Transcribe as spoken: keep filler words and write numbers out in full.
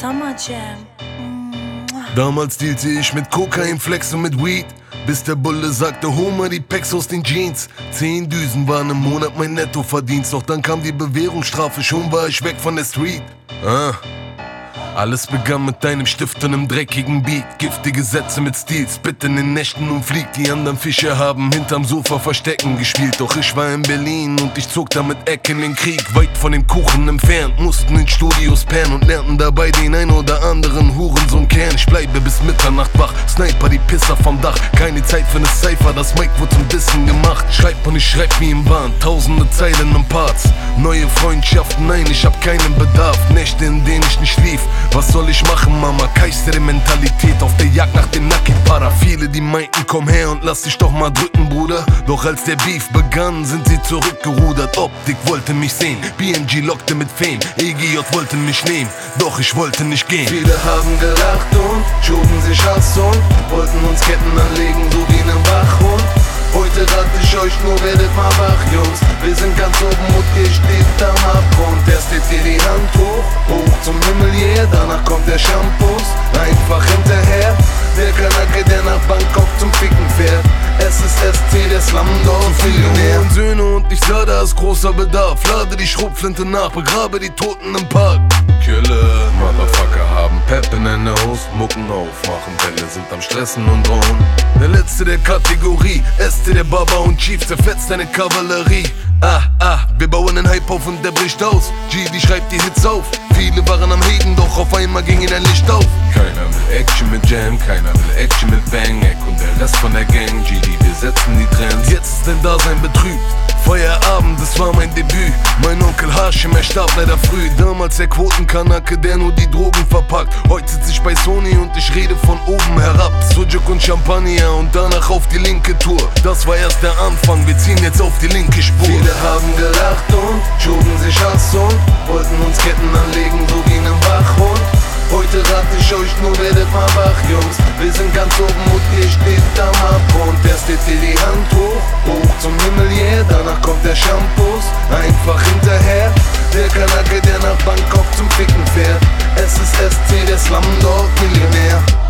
Summer Jam. Damals dealte ich mit Kokain, Flex und mit Weed, bis der Bulle sagte, hol mal die Packs aus den Jeans. Zehn Düsen waren im Monat mein Nettoverdienst, doch dann kam die Bewährungsstrafe, schon war ich weg von der Street. Ah. Alles begann mit deinem Stift und einem dreckigen Beat. Giftige Sätze mit Stil, spit in den Nächten und fliegt. Die anderen Fische haben hinterm Sofa Verstecken gespielt. Doch ich war in Berlin und ich zog da mit Eck in den Krieg. Weit von dem Kuchen entfernt, mussten in Studios pennen und lernten dabei den ein oder anderen Hurensohn-Kern. Ich bleibe bis Mitternacht wach, Sniper die Pisser vom Dach. Keine Zeit für ne Cypher, das Mic wurde zum Dissen gemacht. Schreib und ich schreib wie im Wahn, tausende Zeilen und Parts. Neue Freundschaften, nein, ich hab keinen Bedarf. Nächte, in denen ich nicht schlief. Was soll ich machen, Mama? Kaisere-Mentalität auf der Jagd nach dem Naki-Para. Viele, die meinten, komm her und lass dich doch mal drücken, Bruder. Doch als der Beef begann, sind sie zurückgerudert. Optik wollte mich sehen, B M G lockte mit Fame, E G J wollte mich nehmen, doch ich wollte nicht gehen. Viele haben gelacht und schoben sich Hass und wollten uns Ketten anlegen, so wie nem Wachhund. Heute rate ich euch nur, werdet mal wach, Jungs. Wir sind ganz oben und ihr steht am Abgrund. Erst hebt ihr die Hand hoch, hoch zum Himmel, yeah. Danach kommt der Shampoos, einfach hinterher. Der Kanake, der nach Bangkok zum Ficken fährt. Es ist S C, der Slumdog Millionär. Und Söhne und ich sah, da ist großer Bedarf. Lade die Schrotflinte nach, begrabe die Toten im Park. Killer, Motherfucker haben Pep in der Nose, Mucken auf, machen Bälle, sind am Stressen und drohen. Der letzte der Kategorie, S C der Baba und Chief, zerfetzt deine Kavallerie. Ah, ah, wir bauen einen Hype auf und der bricht aus. G, die schreibt die Hits auf. Viele waren am Haten, doch auf einmal ging ihnen ein Licht auf. Keiner will Action mit Jam, keiner will Action mit Bang. Eck und der Rest von der Gang, G D, wir setzen die Trends. Jetzt ist dein Dasein betrübt, Feierabend, das war mein Debüt. Mein Onkel Hashim, er starb leider früh. Damals der Quotenkanake, der nur die Drogen verpackt. Heute sitze ich bei Sony und ich rede von oben herab. Sujuk und Champagner und danach auf die linke Tour. Das war erst der Anfang, wir ziehen jetzt auf die linke Spur. Viele haben gelacht und schoben sich Hass und wollten uns Ketten anlegen, so wie nem Wachhund. Heute rate ich euch nur, werdet mal wach, Jungs. Wir sind ganz oben und ihr steht am Abgrund. Erst hebt ihr die Hand hoch, hoch zum Himmel, yeah. Danach kommt der Shampoos, einfach hinterher. Der Kanake, der nach Bangkok zum Ficken fährt. Es ist S C, der Slumdog Millionär.